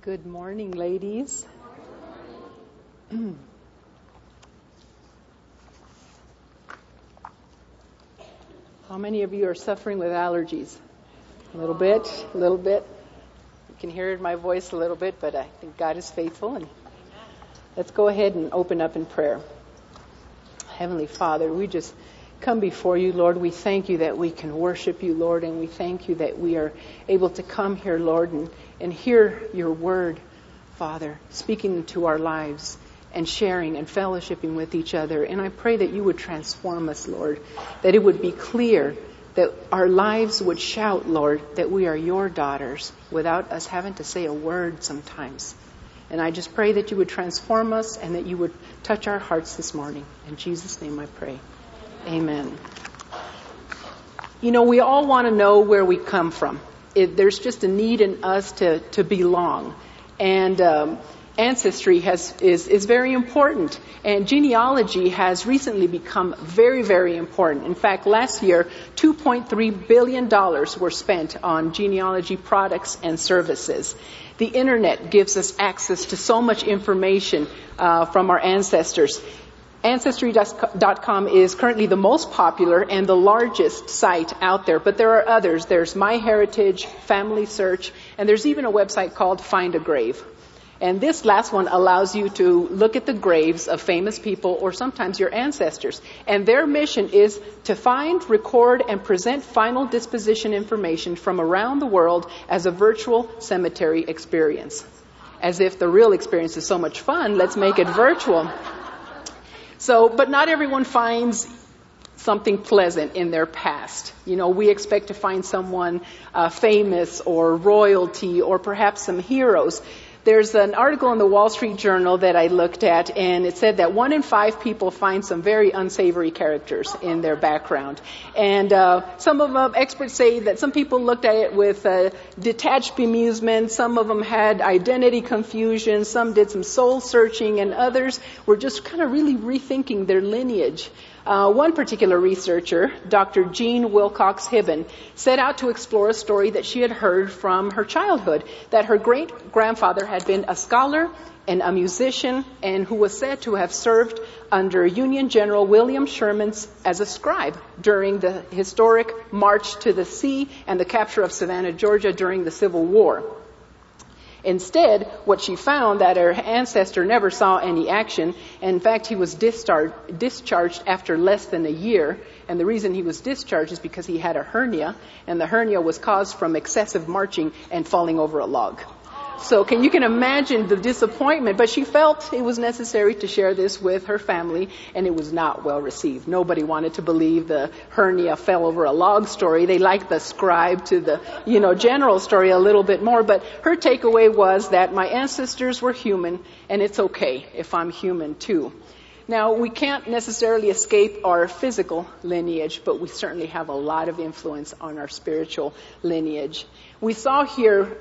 Good morning, ladies. How many of you are suffering with allergies? A little bit. You can hear it in my voice a little bit, but I think God is faithful. And let's go ahead and open up in prayer. Heavenly Father, we just come before you, Lord. We thank you that we can worship you, Lord, and we thank you that we are able to come here, Lord, and hear your word, Father, speaking into our lives and sharing and fellowshipping with each other. And I pray that you would transform us, Lord, that it would be clear, that our lives would shout, Lord, that we are your daughters without us having to say a word sometimes. And I just pray that you would transform us and that you would touch our hearts this morning. In Jesus' name I pray. Amen. You know, we all want to know where we come from. There's just a need in us to belong. And ancestry is very important. And genealogy has recently become very, very important. In fact, last year, $2.3 billion were spent on genealogy products and services. The internet gives us access to so much information from our ancestors. Ancestry.com is currently the most popular and the largest site out there, but there are others. There's MyHeritage, Family Search, and there's even a website called Find a Grave. And this last one allows you to look at the graves of famous people or sometimes your ancestors. And their mission is to find, record, and present final disposition information from around the world as a virtual cemetery experience. As if the real experience is so much fun, let's make it virtual. But not everyone finds something pleasant in their past. You know, we expect to find someone famous or royalty or perhaps some heroes. There's an article in the Wall Street Journal that I looked at, and it said that 1 in 5 people find some very unsavory characters in their background. And some of them, experts say that some people looked at it with detached bemusement, some of them had identity confusion, some did some soul searching, and others were just kind of really rethinking their lineage. One particular researcher, Dr. Jean Wilcox Hibben, set out to explore a story that she had heard from her childhood, that her great-grandfather had been a scholar and a musician, and who was said to have served under Union General William Sherman as a scribe during the historic March to the Sea and the capture of Savannah, Georgia during the Civil War. Instead, what she found that her ancestor never saw any action. In fact, he was discharged after less than a year. And the reason he was discharged is because he had a hernia, and the hernia was caused from excessive marching and falling over a log. So you can imagine the disappointment, but she felt it was necessary to share this with her family, and it was not well received. Nobody wanted to believe the hernia fell over a log story. They liked the scribe to the, general story a little bit more, but her takeaway was that my ancestors were human, and it's okay if I'm human too. Now, we can't necessarily escape our physical lineage, but we certainly have a lot of influence on our spiritual lineage. We saw here,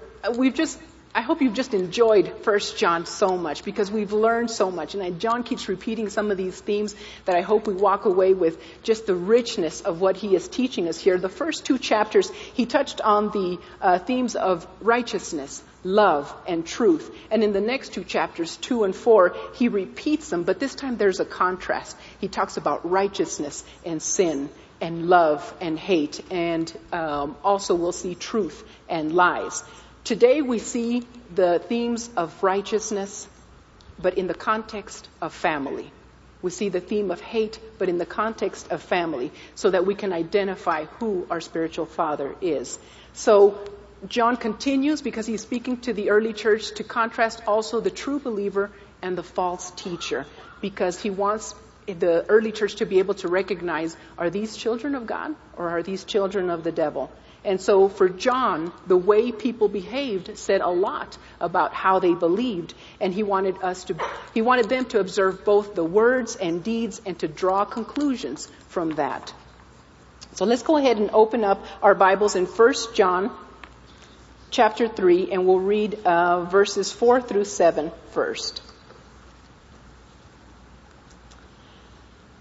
I hope you've just enjoyed 1 John so much, because we've learned so much. And John keeps repeating some of these themes that I hope we walk away with just the richness of what he is teaching us here. The first 2 chapters, he touched on the themes of righteousness, love, and truth. And in the next 2 chapters, 2 and 4, he repeats them, but this time there's a contrast. He talks about righteousness and sin, and love and hate, and also we'll see truth and lies. Today we see the themes of righteousness, but in the context of family. We see the theme of hate, but in the context of family, so that we can identify who our spiritual father is. So John continues, because he's speaking to the early church, to contrast also the true believer and the false teacher, because he wants the early church to be able to recognize, are these children of God or are these children of the devil? And so for John, the way people behaved said a lot about how they believed. And he wanted them to observe both the words and deeds and to draw conclusions from that. So let's go ahead and open up our Bibles in 1 John chapter 3, and we'll read verses 4 through 7 first.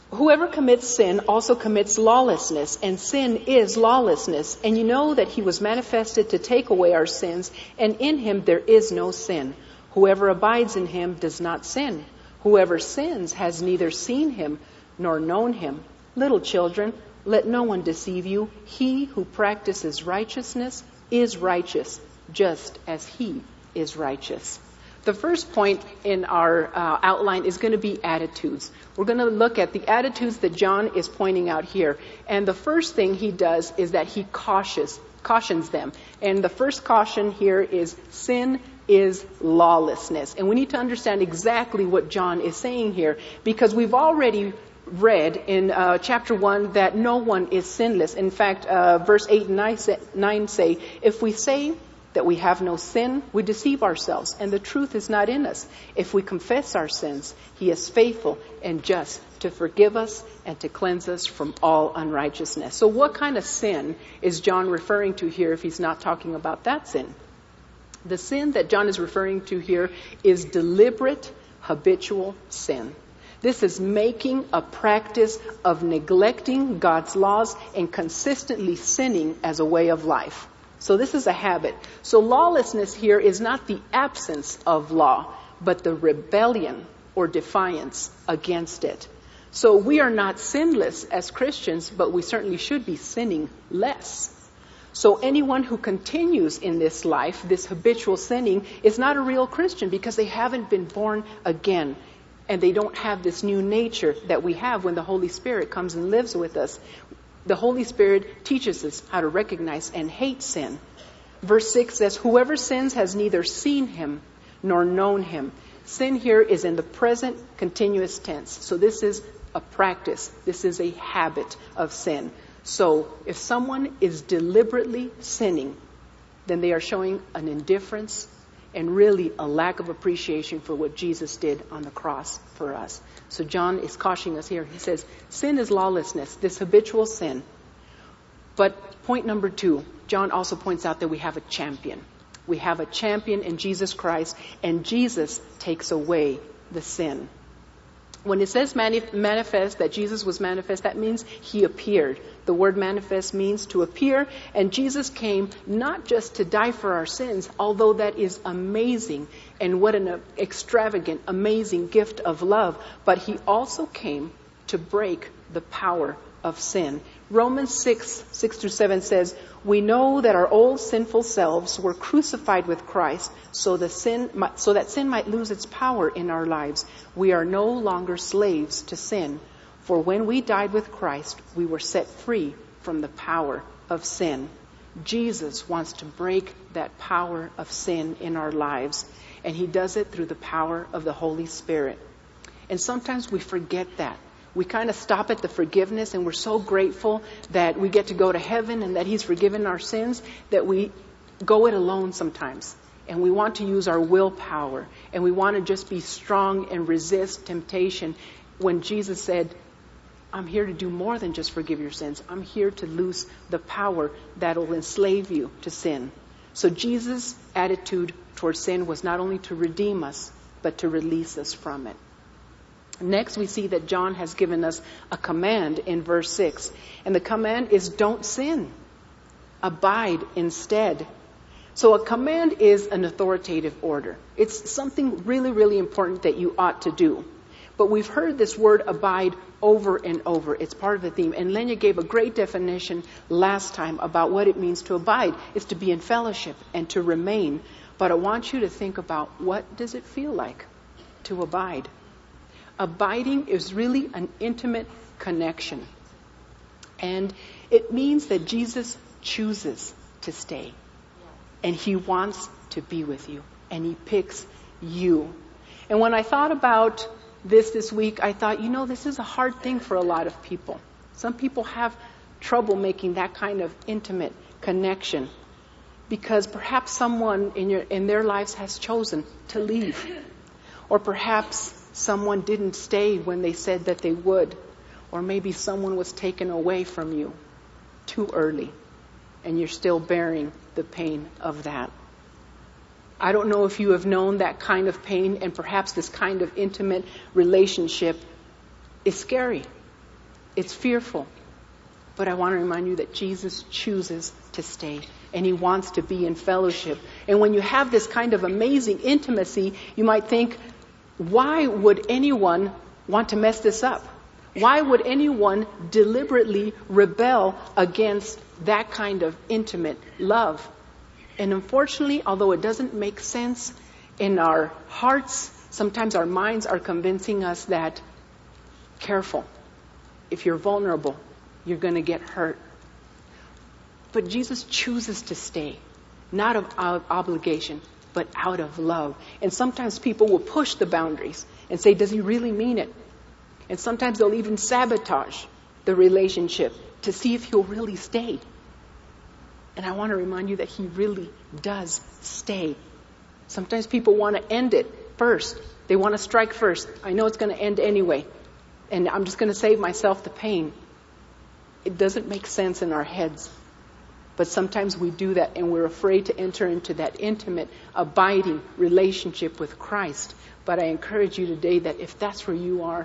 Whoever commits sin also commits lawlessness, and sin is lawlessness. And you know that he was manifested to take away our sins, and in him there is no sin. Whoever abides in him does not sin. Whoever sins has neither seen him nor known him. Little children, let no one deceive you. He who practices righteousness is righteous, just as he is righteous. The first point in our outline is going to be attitudes. We're going to look at the attitudes that John is pointing out here. And the first thing he does is that he cautions them. And the first caution here is sin is lawlessness. And we need to understand exactly what John is saying here, because we've already read in chapter 1 that no one is sinless. In fact, verse 8 and 9 say, if we say that we have no sin, we deceive ourselves, and the truth is not in us. If we confess our sins, he is faithful and just to forgive us and to cleanse us from all unrighteousness. So what kind of sin is John referring to here if he's not talking about that sin? The sin that John is referring to here is deliberate, habitual sin. This is making a practice of neglecting God's laws and consistently sinning as a way of life. So this is a habit. So lawlessness here is not the absence of law, but the rebellion or defiance against it. So we are not sinless as Christians, but we certainly should be sinning less. So anyone who continues in this life, this habitual sinning, is not a real Christian because they haven't been born again. And they don't have this new nature that we have when the Holy Spirit comes and lives with us. The Holy Spirit teaches us how to recognize and hate sin. Verse 6 says, whoever sins has neither seen him nor known him. Sin here is in the present continuous tense. So this is a practice. This is a habit of sin. So if someone is deliberately sinning, then they are showing an indifference and really a lack of appreciation for what Jesus did on the cross for us. So John is cautioning us here. He says, sin is lawlessness, this habitual sin. But point number 2, John also points out that we have a champion. We have a champion in Jesus Christ, and Jesus takes away the sin. When it says manifest, that Jesus was manifest, that means he appeared. The word manifest means to appear, and Jesus came not just to die for our sins, although that is amazing, and what an extravagant, amazing gift of love, but he also came to break the power of sin. Romans 6:6-7 says, we know that our old sinful selves were crucified with Christ so that sin might lose its power in our lives. We are no longer slaves to sin. For when we died with Christ, we were set free from the power of sin. Jesus wants to break that power of sin in our lives, and he does it through the power of the Holy Spirit. And sometimes we forget that. We kind of stop at the forgiveness, and we're so grateful that we get to go to heaven and that he's forgiven our sins that we go it alone sometimes. And we want to use our willpower, and we want to just be strong and resist temptation, when Jesus said, I'm here to do more than just forgive your sins. I'm here to loose the power that will enslave you to sin. So Jesus' attitude towards sin was not only to redeem us, but to release us from it. Next, we see that John has given us a command in verse 6. And the command is don't sin. Abide instead. So a command is an authoritative order. It's something really, really important that you ought to do. But we've heard this word abide over and over. It's part of the theme. And Lenya gave a great definition last time about what it means to abide. It's to be in fellowship and to remain. But I want you to think about, what does it feel like to abide? Abiding is really an intimate connection. And it means that Jesus chooses to stay. And he wants to be with you. And he picks you. And when I thought about this week, I thought, this is a hard thing for a lot of people. Some people have trouble making that kind of intimate connection because perhaps someone in their lives has chosen to leave. Or perhaps someone didn't stay when they said that they would. Or maybe someone was taken away from you too early, and you're still bearing the pain of that. I don't know if you have known that kind of pain, and perhaps this kind of intimate relationship is scary. It's fearful. But I want to remind you that Jesus chooses to stay, and he wants to be in fellowship. And when you have this kind of amazing intimacy, you might think, why would anyone want to mess this up? Why would anyone deliberately rebel against that kind of intimate love? And unfortunately, although it doesn't make sense in our hearts, sometimes our minds are convincing us that, careful, if you're vulnerable, you're going to get hurt. But Jesus chooses to stay, not out of obligation, but out of love. And sometimes people will push the boundaries and say, does he really mean it? And sometimes they'll even sabotage the relationship to see if he'll really stay. And I want to remind you that he really does stay. Sometimes people want to end it first. They want to strike first. I know it's going to end anyway, and I'm just going to save myself the pain. It doesn't make sense in our heads. But sometimes we do that, and we're afraid to enter into that intimate, abiding relationship with Christ. But I encourage you today that if that's where you are,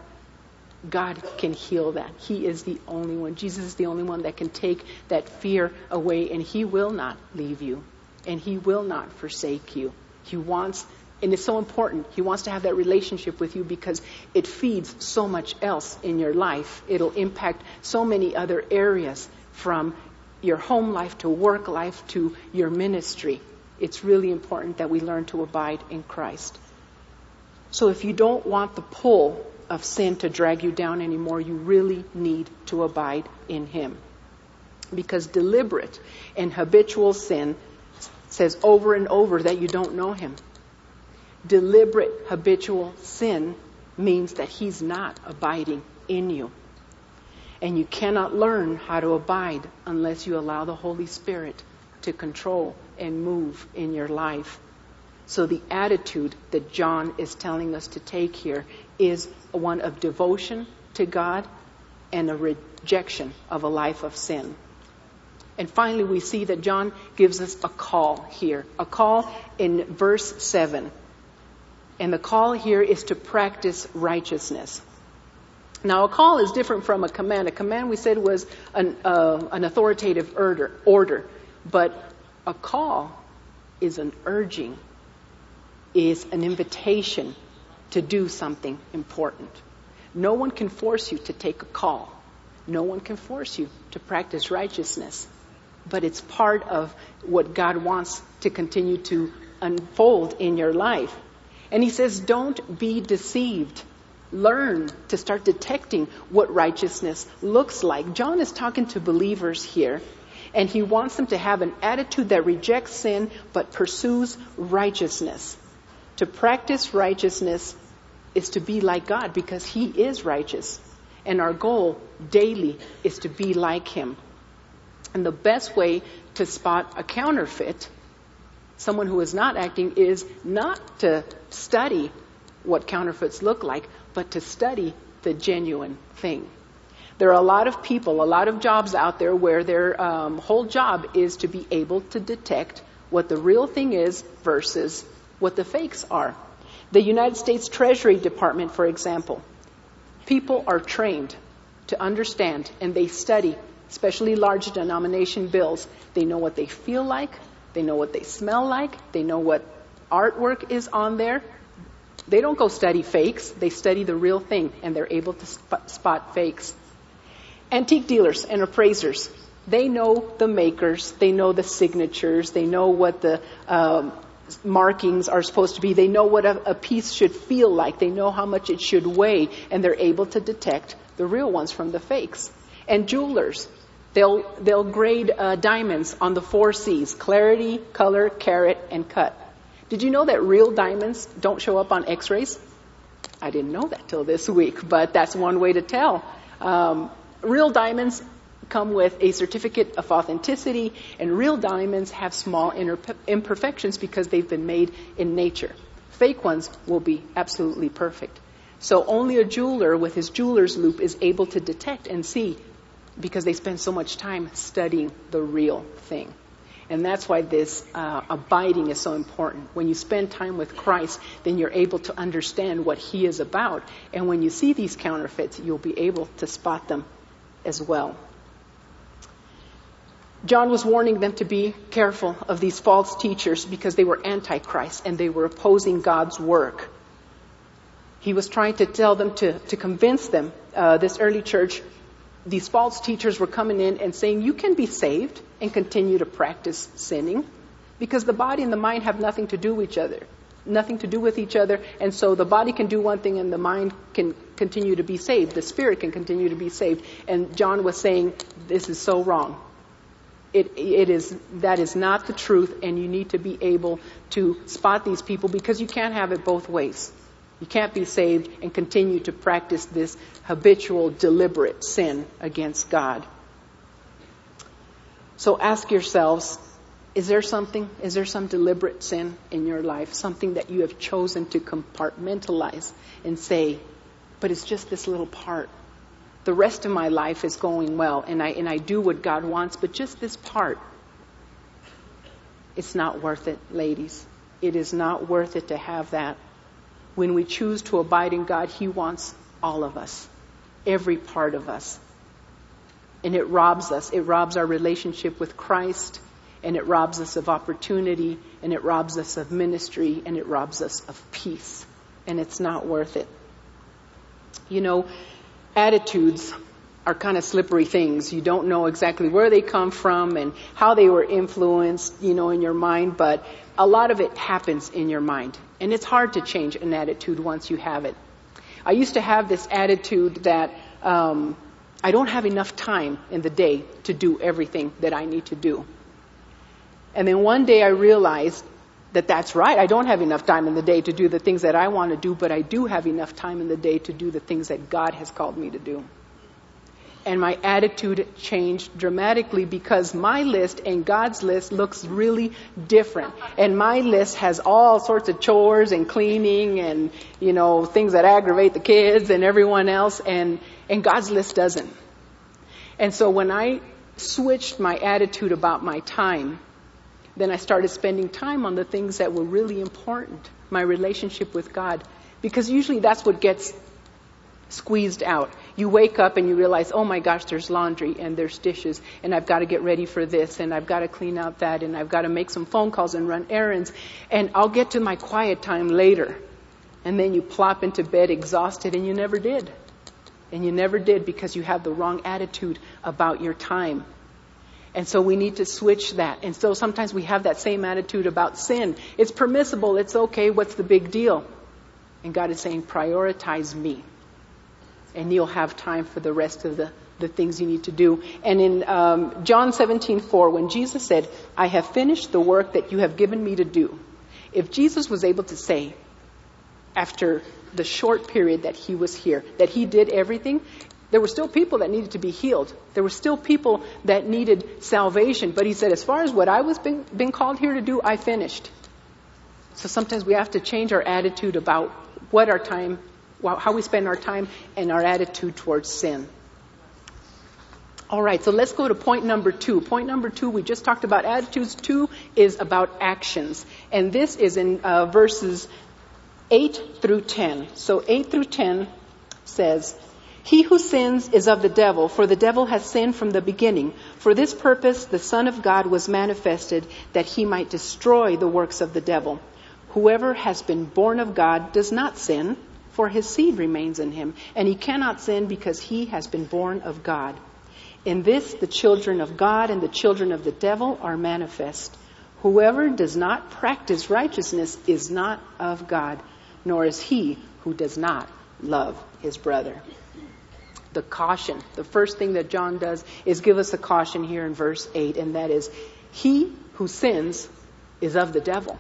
God can heal that. He is the only one. Jesus is the only one that can take that fear away, and he will not leave you, and he will not forsake you. He wants, and it's so important, he wants to have that relationship with you because it feeds so much else in your life. It'll impact so many other areas, from your home life to work life to your ministry. It's really important that we learn to abide in Christ. So if you don't want the pull of sin to drag you down anymore, you really need to abide in him. Because deliberate and habitual sin says over and over that you don't know him. Deliberate habitual sin means that he's not abiding in you. And you cannot learn how to abide unless you allow the Holy Spirit to control and move in your life. So the attitude that John is telling us to take here is one of devotion to God and a rejection of a life of sin. And finally, we see that John gives us a call here, a call in verse 7. And the call here is to practice righteousness. Now, a call is different from a command. A command, we said, was an authoritative order. But a call is an urging, is an invitation to do something important. No one can force you to take a call. No one can force you to practice righteousness. But it's part of what God wants to continue to unfold in your life. And he says, don't be deceived. Learn to start detecting what righteousness looks like. John is talking to believers here, and he wants them to have an attitude that rejects sin but pursues righteousness. To practice righteousness is to be like God because he is righteous. And our goal daily is to be like him. And the best way to spot a counterfeit, someone who is not acting, is not to study what counterfeits look like, but to study the genuine thing. There are a lot of people, a lot of jobs out there where their whole job is to be able to detect what the real thing is versus what the fakes are. The United States Treasury Department, for example, people are trained to understand, and they study, especially large denomination bills. They know what they feel like. They know what they smell like. They know what artwork is on there. They don't go study fakes. They study the real thing, and they're able to spot fakes. Antique dealers and appraisers, they know the makers. They know the signatures. They know what the markings are supposed to be. They know what a piece should feel like. They know how much it should weigh, and they're able to detect the real ones from the fakes. And jewelers, they'll grade diamonds on the 4 C's: clarity, color, carat, and cut. Did you know that real diamonds don't show up on x-rays? I didn't know that till this week, but that's one way to tell. Real diamonds come with a certificate of authenticity, and real diamonds have small imperfections because they've been made in nature. Fake ones will be absolutely perfect. So only a jeweler with his jeweler's loop is able to detect and see, because they spend so much time studying the real thing. And that's why this abiding is so important. When you spend time with Christ, then you're able to understand what he is about. And when you see these counterfeits, you'll be able to spot them as well. John was warning them to be careful of these false teachers because they were antichrist and they were opposing God's work. He was trying to tell them to convince them, this early church, these false teachers were coming in and saying, you can be saved and continue to practice sinning because the body and the mind have nothing to do with each other. And so the body can do one thing and the mind can continue to be saved. The spirit can continue to be saved. And John was saying, this is so wrong. That is not the truth, and you need to be able to spot these people because you can't have it both ways. You can't be saved and continue to practice this habitual, deliberate sin against God. So ask yourselves, is there some deliberate sin in your life? Something that you have chosen to compartmentalize and say, but it's just this little part. The rest of my life is going well, and I do what God wants, but just this part. It's not worth it, ladies. It is not worth it to have that. When we choose to abide in God, He wants all of us, every part of us. And it robs us. It robs our relationship with Christ, and it robs us of opportunity, and it robs us of ministry, and it robs us of peace. And it's not worth it. You know, attitudes are kind of slippery things. You don't know exactly where they come from and how they were influenced, in your mind, but a lot of it happens in your mind. And it's hard to change an attitude once you have it. I used to have this attitude that I don't have enough time in the day to do everything that I need to do. And then one day I realized that that's right. I don't have enough time in the day to do the things that I want to do, but I do have enough time in the day to do the things that God has called me to do. And my attitude changed dramatically because my list and God's list looks really different. And my list has all sorts of chores and cleaning and, things that aggravate the kids and everyone else. And God's list doesn't. And so when I switched my attitude about my time, then I started spending time on the things that were really important, my relationship with God. Because usually that's what gets squeezed out. You wake up and you realize, oh my gosh, there's laundry and there's dishes and I've got to get ready for this and I've got to clean out that and I've got to make some phone calls and run errands and I'll get to my quiet time later. And then you plop into bed exhausted and you never did. And you never did because you have the wrong attitude about your time. And so we need to switch that. And so sometimes we have that same attitude about sin. It's permissible. It's okay. What's the big deal? And God is saying, prioritize me. And you'll have time for the rest of the things you need to do. And in John 17:4, when Jesus said, I have finished the work that you have given me to do. If Jesus was able to say, after the short period that he was here, that he did everything, there were still people that needed to be healed. There were still people that needed salvation. But he said, as far as what I was been called here to do, I finished. So sometimes we have to change our attitude about what our time, how we spend our time and our attitude towards sin. All right, so let's go to point number 2. Point number 2, we just talked about attitudes. 2 is about actions. And this is in verses 8 through 10. So 8 through 10 says, He who sins is of the devil, for the devil has sinned from the beginning. For this purpose the Son of God was manifested, that he might destroy the works of the devil. Whoever has been born of God does not sin, for his seed remains in him, and he cannot sin because he has been born of God. In this the children of God and the children of the devil are manifest. Whoever does not practice righteousness is not of God, nor is he who does not love his brother. The caution, the first thing that John does is give us a caution here in verse 8, and that is, he who sins is of the devil.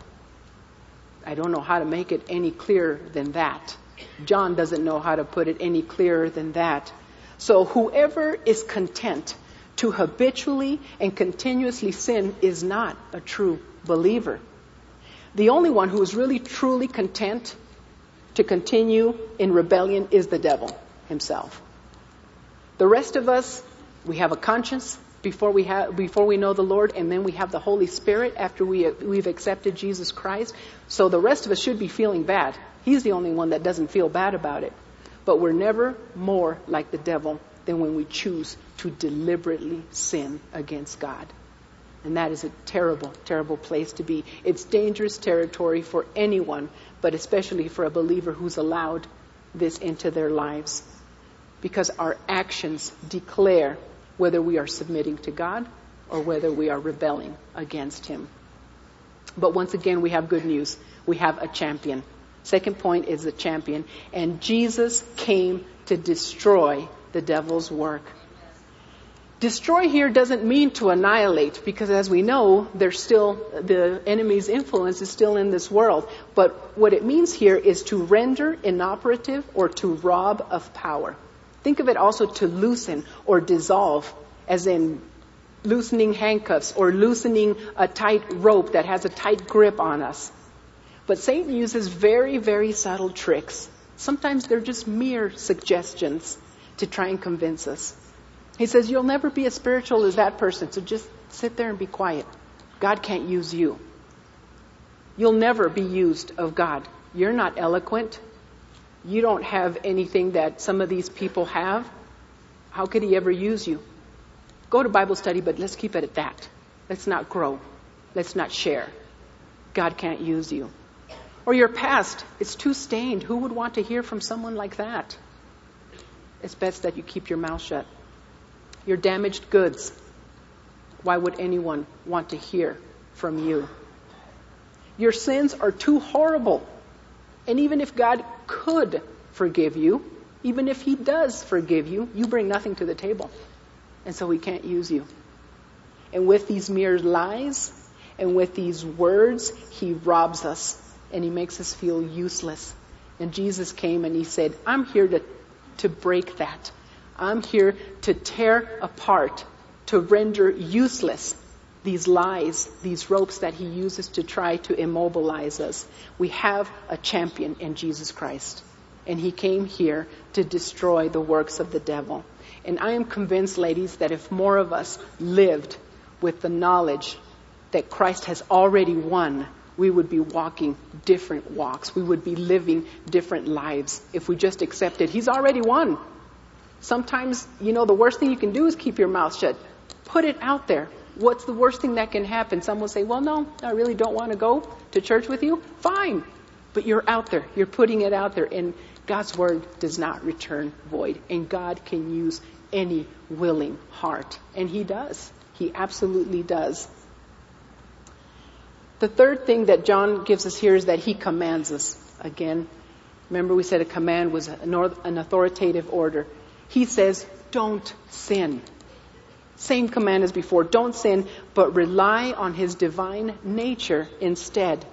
I don't know how to make it any clearer than that. John doesn't know how to put it any clearer than that. So whoever is content to habitually and continuously sin is not a true believer. The only one who is really truly content to continue in rebellion is the devil himself. The rest of us, we have a conscience before we know the Lord, and then we have the Holy Spirit after we've accepted Jesus Christ. So the rest of us should be feeling bad. He's the only one that doesn't feel bad about it. But we're never more like the devil than when we choose to deliberately sin against God. And that is a terrible, terrible place to be. It's dangerous territory for anyone, but especially for a believer who's allowed this into their lives. Because our actions declare whether we are submitting to God or whether we are rebelling against Him. But once again, we have good news. We have a champion. Second point is a champion. And Jesus came to destroy the devil's work. Destroy here doesn't mean to annihilate, because as we know, the enemy's influence is still in this world. But what it means here is to render inoperative or to rob of power. Think of it also to loosen or dissolve, as in loosening handcuffs or loosening a tight rope that has a tight grip on us. But Satan uses very, very subtle tricks. Sometimes they're just mere suggestions to try and convince us. He says, you'll never be as spiritual as that person, so just sit there and be quiet. God can't use you. You'll never be used of God. You're not eloquent. You don't have anything that some of these people have. How could He ever use you? Go to Bible study, but let's keep it at that. Let's not grow. Let's not share. God can't use you. Or your past, it's too stained. Who would want to hear from someone like that? It's best that you keep your mouth shut. Your damaged goods. Why would anyone want to hear from you? Your sins are too horrible. And even if God could forgive you, even if He does forgive you, you bring nothing to the table. And so He can't use you. And with these mere lies and with these words, He robs us and He makes us feel useless. And Jesus came and He said, I'm here to break that. I'm here to tear apart, to render useless these lies, these ropes that He uses to try to immobilize us. We have a champion in Jesus Christ. And He came here to destroy the works of the devil. And I am convinced, ladies, that if more of us lived with the knowledge that Christ has already won, we would be walking different walks. We would be living different lives if we just accepted He's already won. Sometimes, the worst thing you can do is keep your mouth shut. Put it out there. What's the worst thing that can happen? Someone will say, well, no, I really don't want to go to church with you. Fine. But you're out there. You're putting it out there. And God's word does not return void. And God can use any willing heart. And He does. He absolutely does. The third thing that John gives us here is that He commands us. Again, remember we said a command was an authoritative order. He says, don't sin. Same command as before. Don't sin, but rely on His divine nature instead.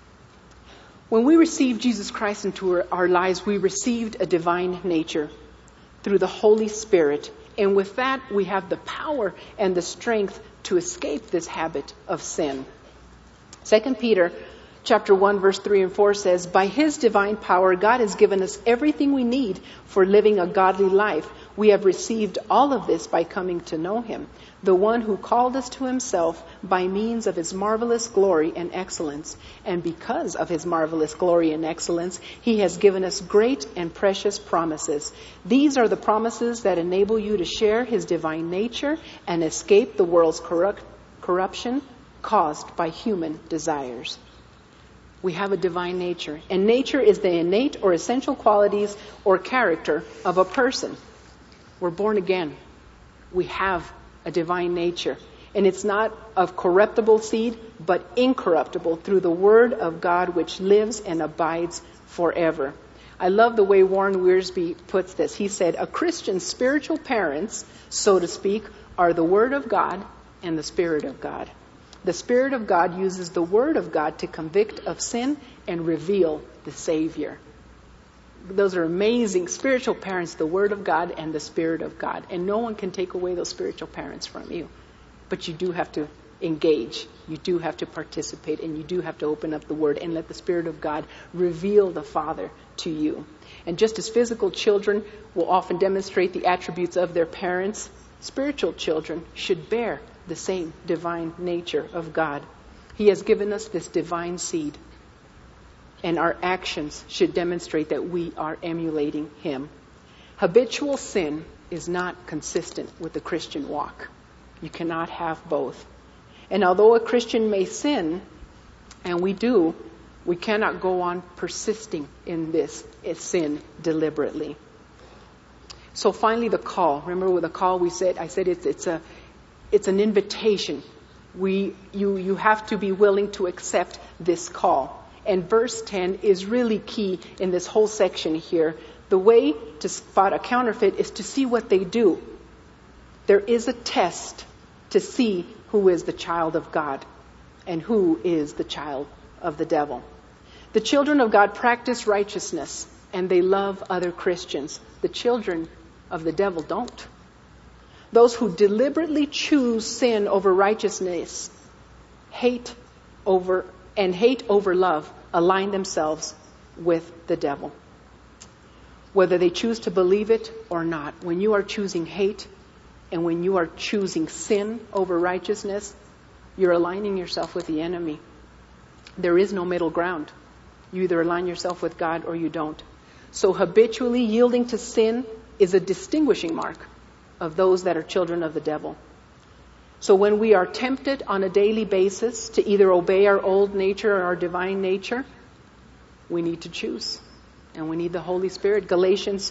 When we received Jesus Christ into our lives, we received a divine nature through the Holy Spirit. And with that, we have the power and the strength to escape this habit of sin. 2 Peter chapter 1, verse 3 and 4 says, by His divine power, God has given us everything we need for living a godly life. We have received all of this by coming to know Him, the one who called us to Himself by means of His marvelous glory and excellence. And because of His marvelous glory and excellence, He has given us great and precious promises. These are the promises that enable you to share His divine nature and escape the world's corruption caused by human desires. We have a divine nature, and nature is the innate or essential qualities or character of a person. We're born again. We have a divine nature, and it's not of corruptible seed, but incorruptible through the Word of God, which lives and abides forever. I love the way Warren Wiersbe puts this. He said, a Christian's spiritual parents, so to speak, are the Word of God and the Spirit of God. The Spirit of God uses the Word of God to convict of sin and reveal the Savior. Those are amazing spiritual parents, the Word of God and the Spirit of God. And no one can take away those spiritual parents from you. But you do have to engage. You do have to participate, and you do have to open up the Word and let the Spirit of God reveal the Father to you. And just as physical children will often demonstrate the attributes of their parents, spiritual children should bear the same divine nature of God. He has given us this divine seed, and our actions should demonstrate that we are emulating Him. Habitual sin is not consistent with the Christian walk. You cannot have both. And although a Christian may sin, and we do, we cannot go on persisting in this sin deliberately. So finally, the call. Remember with the call I said it's an invitation. You have to be willing to accept this call. And verse 10 is really key in this whole section here. The way to spot a counterfeit is to see what they do. There is a test to see who is the child of God and who is the child of the devil. The children of God practice righteousness and they love other Christians. The children of the devil don't. Those who deliberately choose sin over righteousness, hate over love, align themselves with the devil. Whether they choose to believe it or not, when you are choosing hate and when you are choosing sin over righteousness, you're aligning yourself with the enemy. There is no middle ground. You either align yourself with God or you don't. So habitually yielding to sin is a distinguishing mark of those that are children of the devil. So when we are tempted on a daily basis to either obey our old nature or our divine nature, we need to choose. And we need the Holy Spirit. Galatians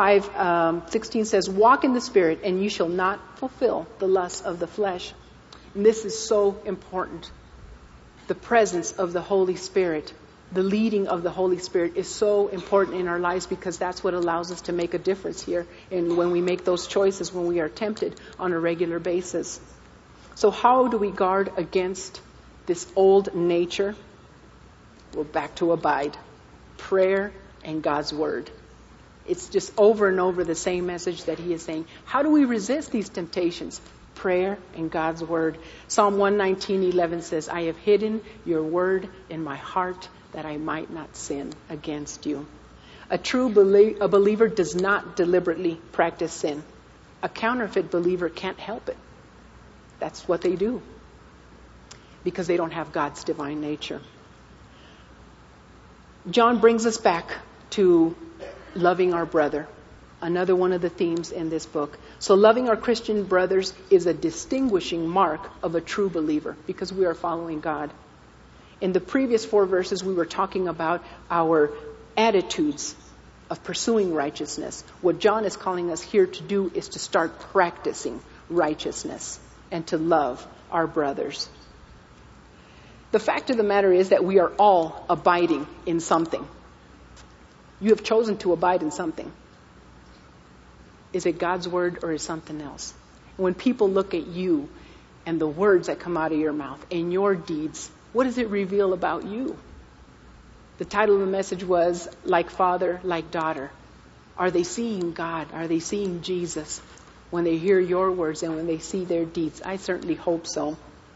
5:16 says, walk in the Spirit and you shall not fulfill the lusts of the flesh. And this is so important. The presence of the Holy Spirit, the leading of the Holy Spirit is so important in our lives because that's what allows us to make a difference here. And when we make those choices, when we are tempted on a regular basis. So how do we guard against this old nature? We're back to abide. Prayer and God's Word. It's just over and over the same message that He is saying. How do we resist these temptations? Prayer and God's Word. Psalm 119:11 says, I have hidden your word in my heart that I might not sin against you. A believer does not deliberately practice sin. A counterfeit believer can't help it. That's what they do. Because they don't have God's divine nature. John brings us back to loving our brother. Another one of the themes in this book. So loving our Christian brothers is a distinguishing mark of a true believer because we are following God. In the previous 4 verses, we were talking about our attitudes of pursuing righteousness. What John is calling us here to do is to start practicing righteousness and to love our brothers. The fact of the matter is that we are all abiding in something. You have chosen to abide in something. Is it God's Word or is something else? When people look at you and the words that come out of your mouth and your deeds, what does it reveal about you? The title of the message was, Like Father, Like Daughter. Are they seeing God? Are they seeing Jesus when they hear your words and when they see their deeds? I certainly hope so.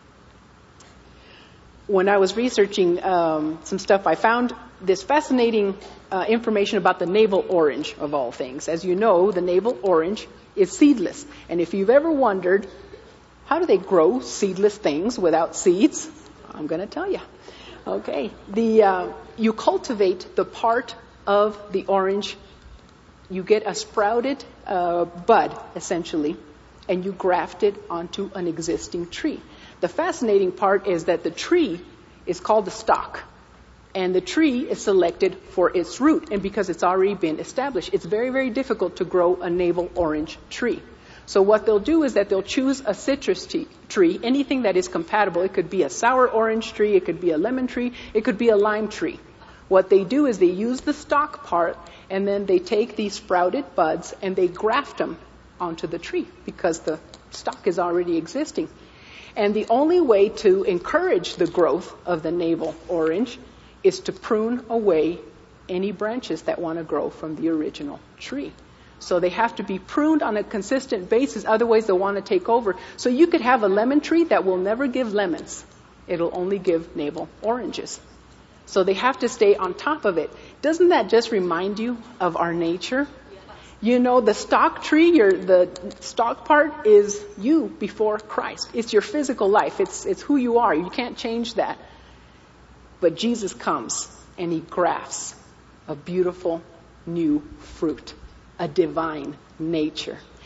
When I was researching some stuff, I found this fascinating information about the navel orange, of all things. As you know, the navel orange is seedless. And if you've ever wondered, how do they grow seedless things without seeds? I'm going to tell you. Okay. You cultivate the part of the orange. You get a sprouted bud, essentially, and you graft it onto an existing tree. The fascinating part is that the tree is called the stock. And the tree is selected for its root. And because it's already been established, it's very, very difficult to grow a navel orange tree. So what they'll do is that they'll choose a citrus tree, anything that is compatible. It could be a sour orange tree, it could be a lemon tree, it could be a lime tree. What they do is they use the stalk part and then they take these sprouted buds and they graft them onto the tree because the stalk is already existing. And the only way to encourage the growth of the navel orange is to prune away any branches that want to grow from the original tree. So they have to be pruned on a consistent basis, otherwise they'll want to take over. So you could have a lemon tree that will never give lemons. It'll only give navel oranges. So they have to stay on top of it. Doesn't that just remind you of our nature? You know, the stalk tree, the stalk part is you before Christ. It's your physical life. It's who you are. You can't change that. But Jesus comes and He grafts a beautiful new fruit, a divine nature.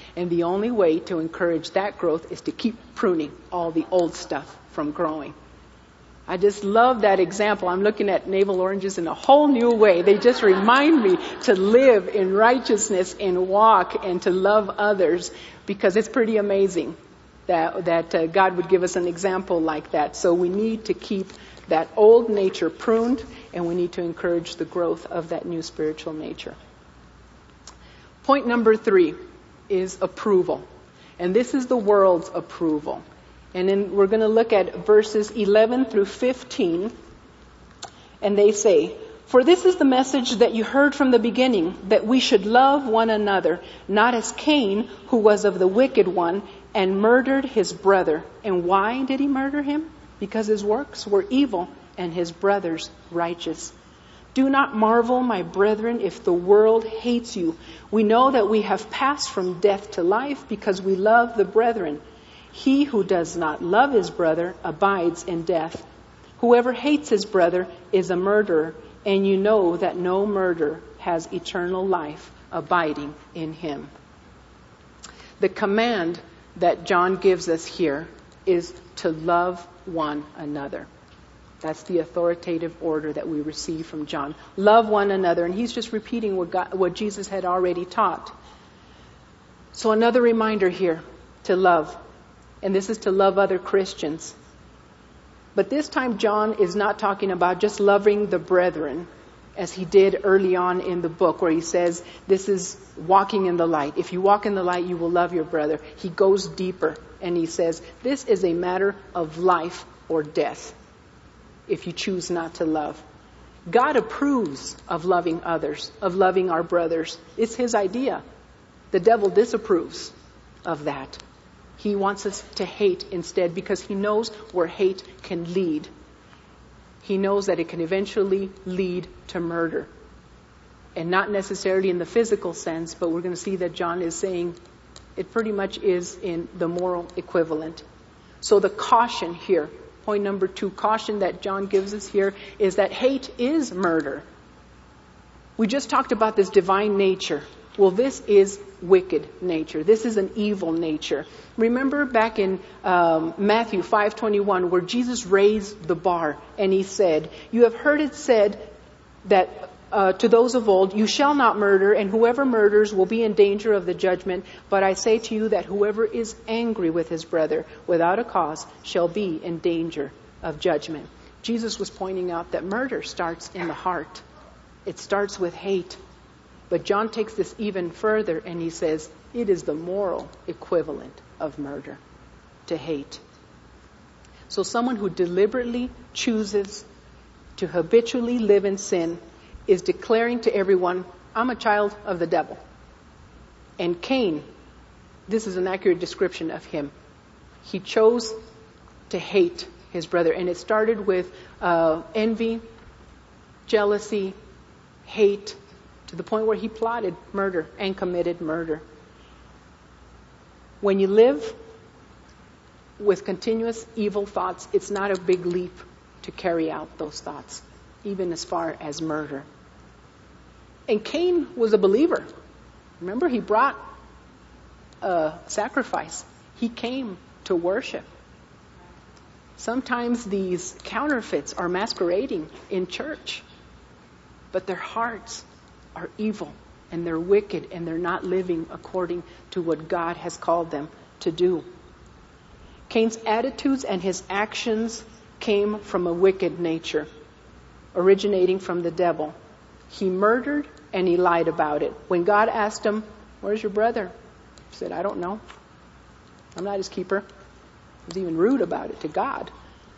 And the only way to encourage that growth is to keep pruning all the old stuff from growing. I just love that example. I'm looking at navel oranges in a whole new way. They just remind me to live in righteousness and walk and to love others, because it's pretty amazing that God would give us an example like that. So we need to keep that old nature pruned, and we need to encourage the growth of that new spiritual nature. Point number 3 is approval. And this is the world's approval. And then we're going to look at verses 11 through 15. And they say, "For this is the message that you heard from the beginning, that we should love one another, not as Cain, who was of the wicked one, and murdered his brother." And why did he murder him? Because his works were evil and his brother's righteous. "Do not marvel, my brethren, if the world hates you. We know that we have passed from death to life because we love the brethren. He who does not love his brother abides in death. Whoever hates his brother is a murderer, and you know that no murderer has eternal life abiding in him." The command that John gives us here is to love one another. That's the authoritative order that we receive from John. Love one another. And he's just repeating what Jesus had already taught. So another reminder here to love. And this is to love other Christians. But this time John is not talking about just loving the brethren, as he did early on in the book, where he says this is walking in the light. If you walk in the light, you will love your brother. He goes deeper and he says this is a matter of life or death if you choose not to love. God approves of loving others, of loving our brothers. It's his idea. The devil disapproves of that. He wants us to hate instead, because he knows where hate can lead. He knows that it can eventually lead to murder. And not necessarily in the physical sense, but we're going to see that John is saying it pretty much is in the moral equivalent. So the caution here, point number 2, caution that John gives us here is that hate is murder. We just talked about this divine nature. Well, this is wicked nature. This is an evil nature. Remember back in Matthew 5:21, where Jesus raised the bar and he said, "You have heard it said that to those of old, you shall not murder, and whoever murders will be in danger of the judgment. But I say to you that whoever is angry with his brother without a cause shall be in danger of judgment." Jesus was pointing out that murder starts in the heart. It starts with hate. But John takes this even further and he says it is the moral equivalent of murder, to hate. So someone who deliberately chooses to habitually live in sin is declaring to everyone, "I'm a child of the devil." And Cain, this is an accurate description of him. He chose to hate his brother. And it started with envy, jealousy, hate, to the point where he plotted murder and committed murder. When you live with continuous evil thoughts, it's not a big leap to carry out those thoughts, even as far as murder. And Cain was a believer. Remember, he brought a sacrifice. He came to worship. Sometimes these counterfeits are masquerading in church, but their hearts are evil and they're wicked and they're not living according to what God has called them to do. Cain's attitudes and his actions came from a wicked nature, originating from the devil. He murdered and he lied about it. When God asked him, "Where's your brother?" He said, "I don't know. I'm not his keeper." He was even rude about it to God.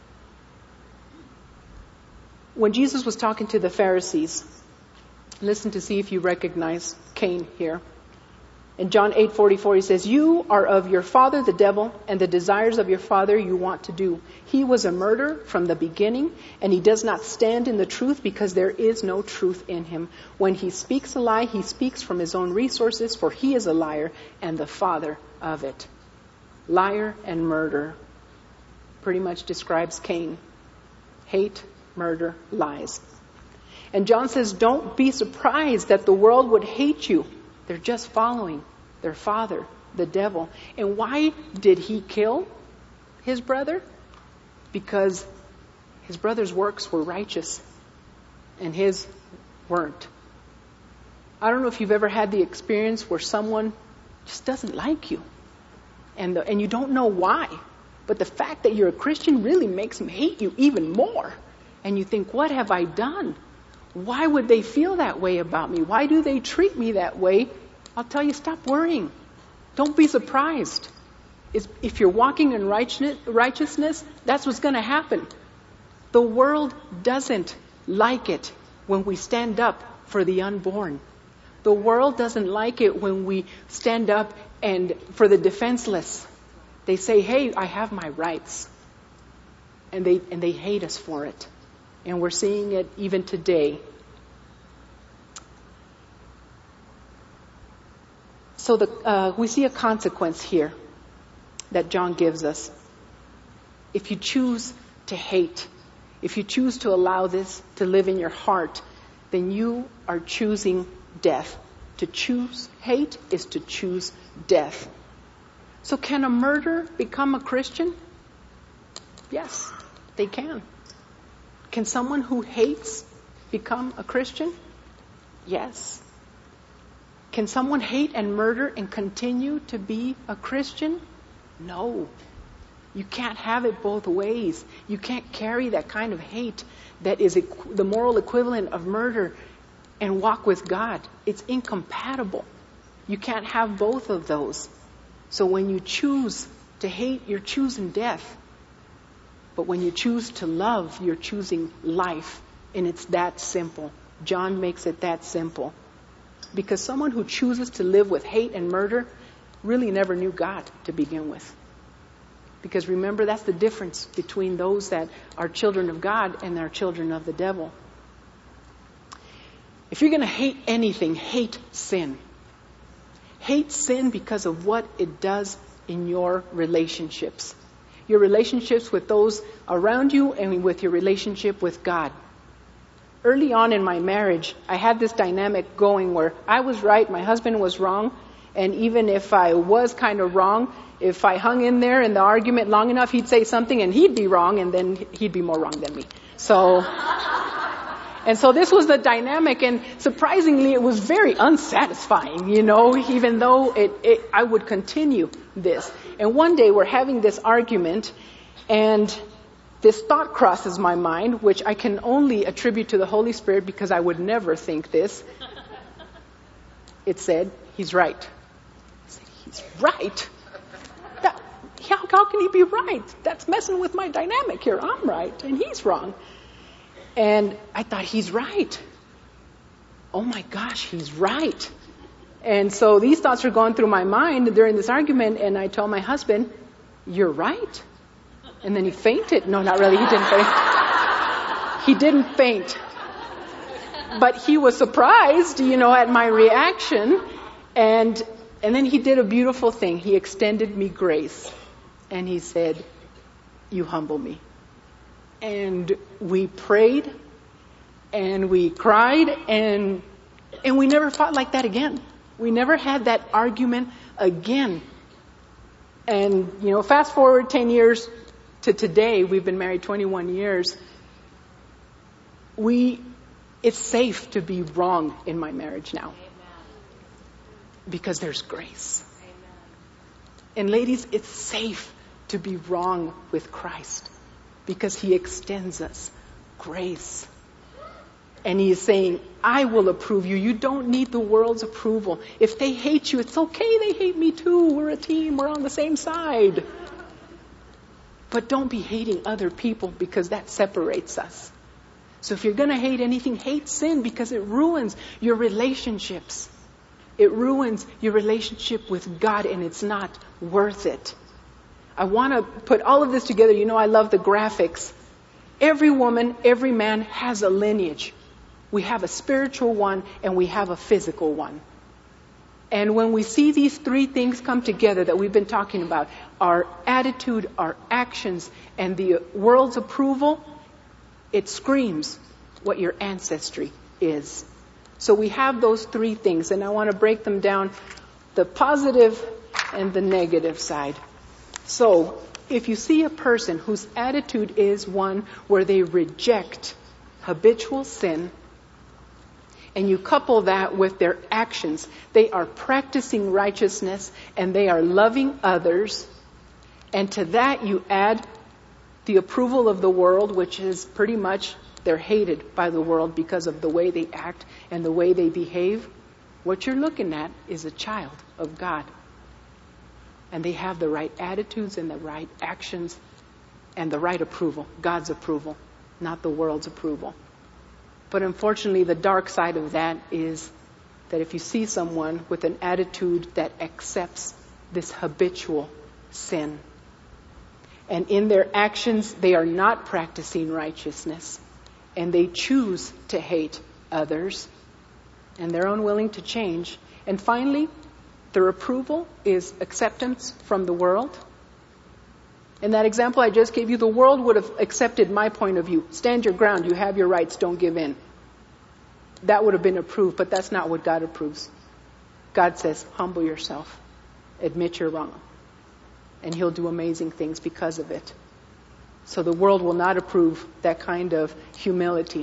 When Jesus was talking to the Pharisees, listen to see if you recognize Cain here. In John 8:44, he says, "You are of your father the devil, and the desires of your father you want to do. He was a murderer from the beginning, and he does not stand in the truth because there is no truth in him. When he speaks a lie, he speaks from his own resources, for he is a liar and the father of it." Liar and murder pretty much describes Cain. Hate, murder, lies. And John says, don't be surprised that the world would hate you. They're just following their father, the devil. And why did he kill his brother? Because his brother's works were righteous and his weren't. I don't know if you've ever had the experience where someone just doesn't like you and you don't know why. But the fact that you're a Christian really makes them hate you even more. And you think, what have I done? Why would they feel that way about me? Why do they treat me that way? I'll tell you, stop worrying. Don't be surprised. If you're walking in righteousness, that's what's going to happen. The world doesn't like it when we stand up for the unborn. The world doesn't like it when we stand up and for the defenseless. They say, hey, I have my rights. And they hate us for it. And we're seeing it even today. So we see a consequence here that John gives us. If you choose to hate, if you choose to allow this to live in your heart, then you are choosing death. To choose hate is to choose death. So can a murderer become a Christian? Yes, they can. Can someone who hates become a Christian? Yes. Can someone hate and murder and continue to be a Christian? No. You can't have it both ways. You can't carry that kind of hate that is the moral equivalent of murder and walk with God. It's incompatible. You can't have both of those. So when you choose to hate, you're choosing death. But when you choose to love, you're choosing life. And it's that simple. John makes it that simple. Because someone who chooses to live with hate and murder really never knew God to begin with. Because remember, that's the difference between those that are children of God and are children of the devil. If you're going to hate anything, hate sin. Hate sin because of what it does in your relationships. Your relationships with those around you and with your relationship with God. Early on in my marriage, I had this dynamic going where I was right, my husband was wrong. And even if I was kind of wrong, if I hung in there in the argument long enough, he'd say something and he'd be wrong and then he'd be more wrong than me. So this was the dynamic, and surprisingly it was very unsatisfying, even though I would continue this. And one day we're having this argument and this thought crosses my mind, which I can only attribute to the Holy Spirit because I would never think this. It said, he's right. I said, he's right? How can he be right? That's messing with my dynamic here. I'm right and he's wrong. And I thought, he's right. Oh my gosh, he's right. And so these thoughts were going through my mind during this argument, and I told my husband, you're right. And then he fainted. No, not really. He didn't faint. He didn't faint. But he was surprised, at my reaction. And then he did a beautiful thing. He extended me grace. And he said, you humble me. And we prayed. And we cried. And we never fought like that again. We never had that argument again. And, fast forward 10 years to today, we've been married 21 years. It's safe to be wrong in my marriage now. Because there's grace. And ladies, it's safe to be wrong with Christ. Because he extends us grace. And he is saying, I will approve you. You don't need the world's approval. If they hate you, it's okay. They hate me too. We're a team. We're on the same side. But don't be hating other people because that separates us. So if you're going to hate anything, hate sin because it ruins your relationships. It ruins your relationship with God, and it's not worth it. I want to put all of this together. I love the graphics. Every woman, every man has a lineage. We have a spiritual one and we have a physical one. And when we see these three things come together that we've been talking about, our attitude, our actions, and the world's approval, it screams what your ancestry is. So we have those three things, and I want to break them down. The positive and the negative side. So, if you see a person whose attitude is one where they reject habitual sin, and you couple that with their actions, they are practicing righteousness and they are loving others, and to that you add the approval of the world, which is pretty much they're hated by the world because of the way they act and the way they behave, what you're looking at is a child of God. And they have the right attitudes and the right actions and the right approval, God's approval, not the world's approval. But unfortunately, the dark side of that is that if you see someone with an attitude that accepts this habitual sin, and in their actions they are not practicing righteousness, and they choose to hate others, and they're unwilling to change, and finally, their approval is acceptance from the world. In that example I just gave you, the world would have accepted my point of view. Stand your ground, you have your rights, don't give in. That would have been approved, but that's not what God approves. God says, humble yourself, admit you're wrong, and He'll do amazing things because of it. So the world will not approve that kind of humility,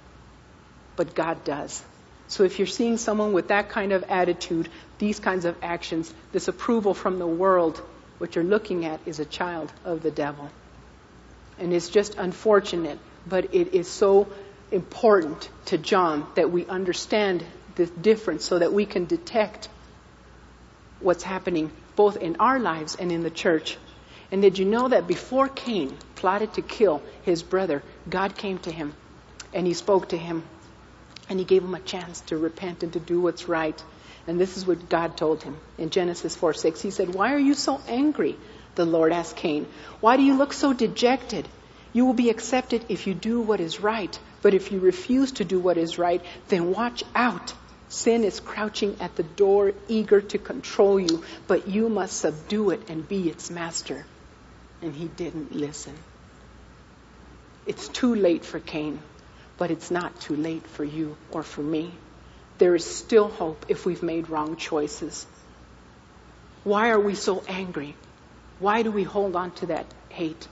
but God does. So if you're seeing someone with that kind of attitude, these kinds of actions, this approval from the world, what you're looking at is a child of the devil. And it's just unfortunate, but it is so important to John that we understand the difference so that we can detect what's happening both in our lives and in the church. And did you know that before Cain plotted to kill his brother, God came to him and He spoke to him and He gave him a chance to repent and to do what's right. And this is what God told him in Genesis 4:6. He said, "Why are you so angry?" The Lord asked Cain. "Why do you look so dejected? You will be accepted if you do what is right. But if you refuse to do what is right, then watch out. Sin is crouching at the door, eager to control you, but you must subdue it and be its master." And he didn't listen. It's too late for Cain, but it's not too late for you or for me. There is still hope if we've made wrong choices. Why are we so angry? Why do we hold on to that hate?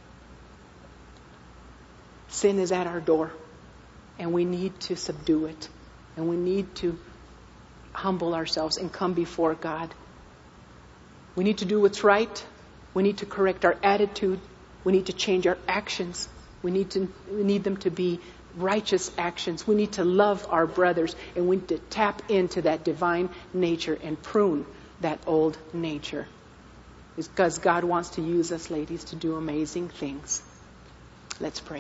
Sin is at our door, and we need to subdue it, and we need to humble ourselves and come before God. We need to do what's right. We need to correct our attitude. We need to change our actions. We need them to be righteous actions. We need to love our brothers, and we need to tap into that divine nature and prune that old nature. It's because God wants to use us, ladies, to do amazing things. Let's pray.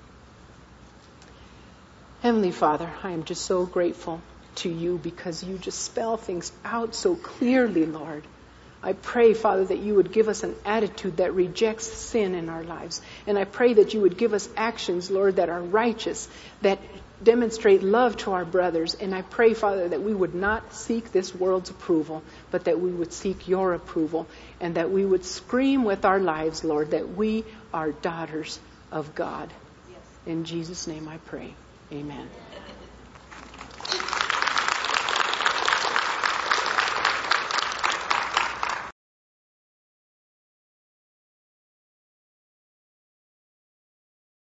Heavenly Father, I am just so grateful to You because You just spell things out so clearly, Lord. I pray, Father, that You would give us an attitude that rejects sin in our lives. And I pray that You would give us actions, Lord, that are righteous, that demonstrate love to our brothers. And I pray, Father, that we would not seek this world's approval, but that we would seek Your approval, and that we would scream with our lives, Lord, that we are daughters of God. Yes. In Jesus' name I pray. Amen.